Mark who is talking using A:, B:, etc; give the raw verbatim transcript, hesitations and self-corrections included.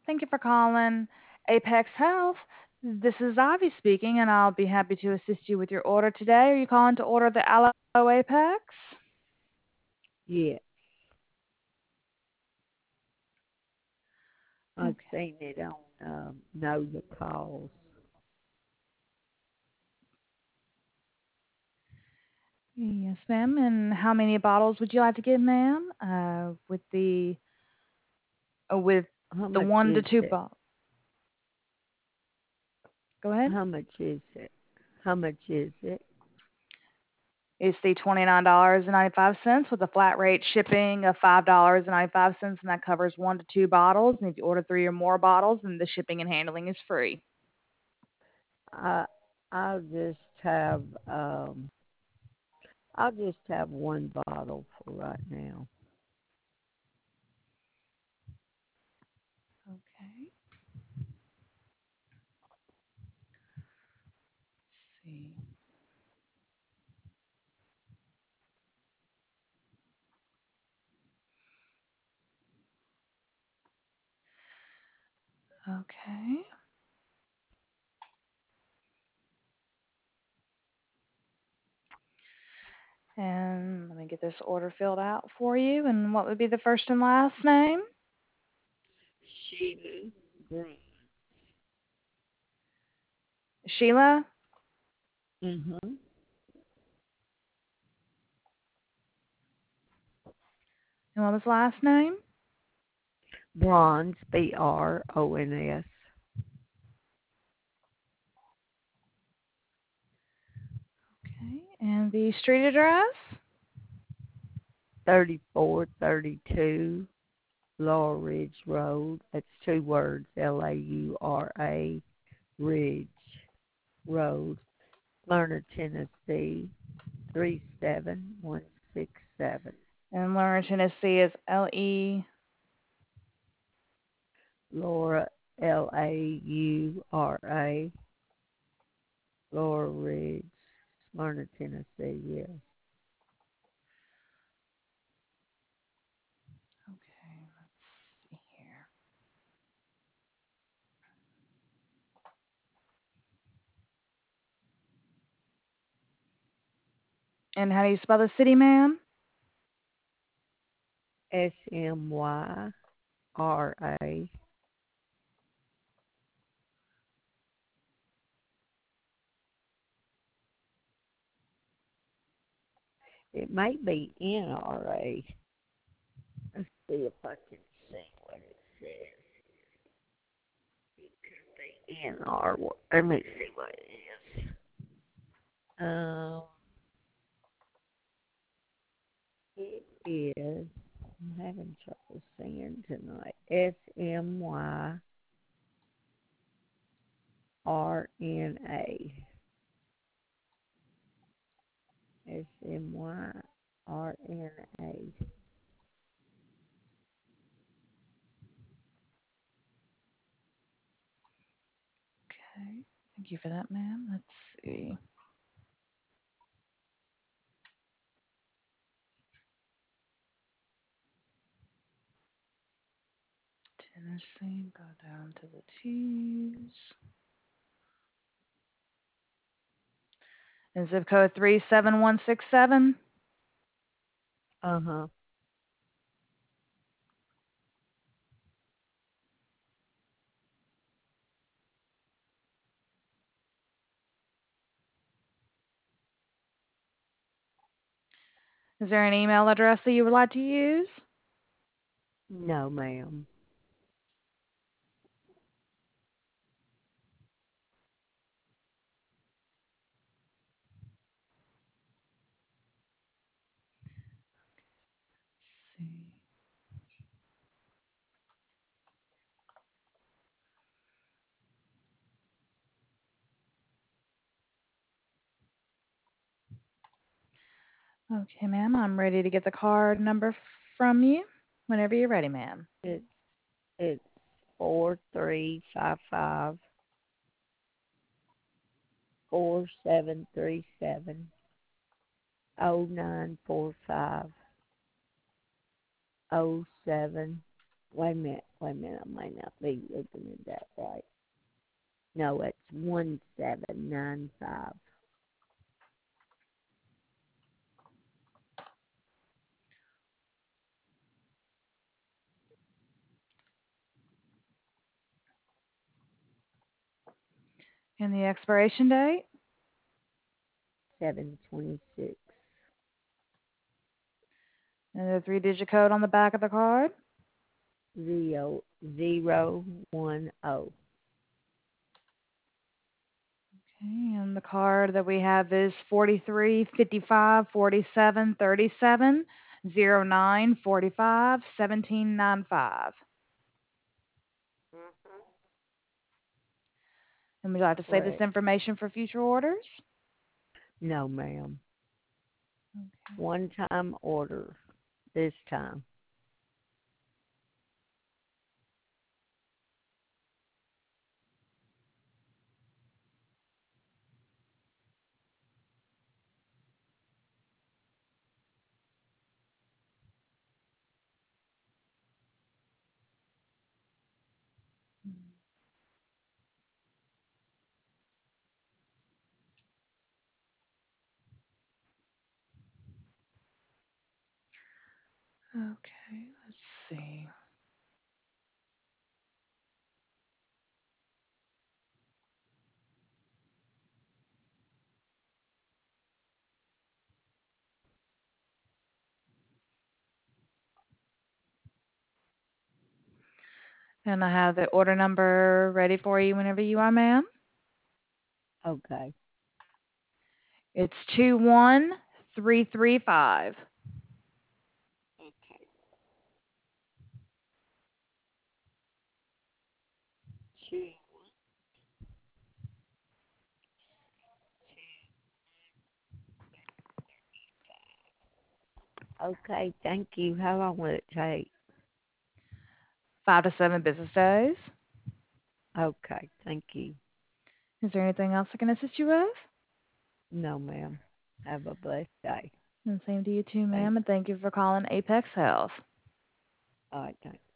A: Thank you for calling Apex Health. This is Ivy speaking, and I'll be happy to assist you with your order today. Are you calling to order the Aloe Apex?
B: Yeah, I've
A: Okay.
B: seen it on um, Know the Cause.
A: Yes, ma'am. And how many bottles would you like to get, ma'am? Uh, with the uh, with
B: How
A: the
B: much
A: one to
B: is
A: two
B: it?
A: bottle. Go ahead.
B: How much is it? How much is it?
A: It's the twenty-nine dollars and ninety-five cents with a flat rate shipping of five dollars and ninety-five cents, and that covers one to two bottles. And if you order three or more bottles, then the shipping and handling is free.
B: I I'll just have um I'll just have one bottle for right now.
A: Okay. Let's see. Okay. And let me get this order filled out for you. And what would be the first and last name?
B: Sheila Grant.
A: Sheila.
B: Mhm.
A: And what was the last name?
B: Bronze, B R O N S.
A: Okay. And the street address?
B: Thirty-four, thirty-two Laurel Ridge Road. That's two words. L A U R A Ridge Road, Lerner, Tennessee, three seven one six seven.
A: And Lerner, Tennessee is L E.
B: Laura, L A U R A, Laura Ridge, Smyrna, Tennessee, yes.
A: Okay, let's see here. And how do you spell the city, ma'am?
B: S M Y R A. It may be N R A. Let's see if I can see what it says. It could be N R. Let me see what it is. Um, it is. I'm having trouble seeing tonight. S M Y R N A. S M Y R N A.
A: Okay. Thank you for that, ma'am. Let's see. Tennessee, go down to the T's. And zip code three seven one six seven.
B: Uh huh.
A: Is there an email address that you would like to use?
B: No, ma'am.
A: Let's see. Okay, ma'am, I'm ready to get the card number from you whenever you're ready, ma'am.
B: It's it's four three five five four seven three seven oh nine four five oh seven Wait a minute, wait a minute, I might not be looking at that right. No, it's one seven nine five.
A: And the expiration date?
B: Seven twenty six.
A: And the three-digit code on the back of the card?
B: Zero zero one oh.
A: Okay, and the card that we have is forty-three fifty-five forty-seven thirty-seven zero nine forty-five seventeen ninety-five. And would you like to save this
B: Correct.
A: information for future orders?
B: No, ma'am.
A: Okay.
B: One time order this time.
A: Okay, let's see. And I have the order number ready for you whenever you are, ma'am.
B: Okay.
A: It's two one three three five.
B: Okay. Two. Okay, thank you. How long will it take?
A: Five to seven business days.
B: Okay, thank you.
A: Is there anything else I can assist you with?
B: No, ma'am. Have a blessed day.
A: And same to you too,
B: Thank.
A: ma'am, and thank you for calling Apex Health.
B: All right, thanks.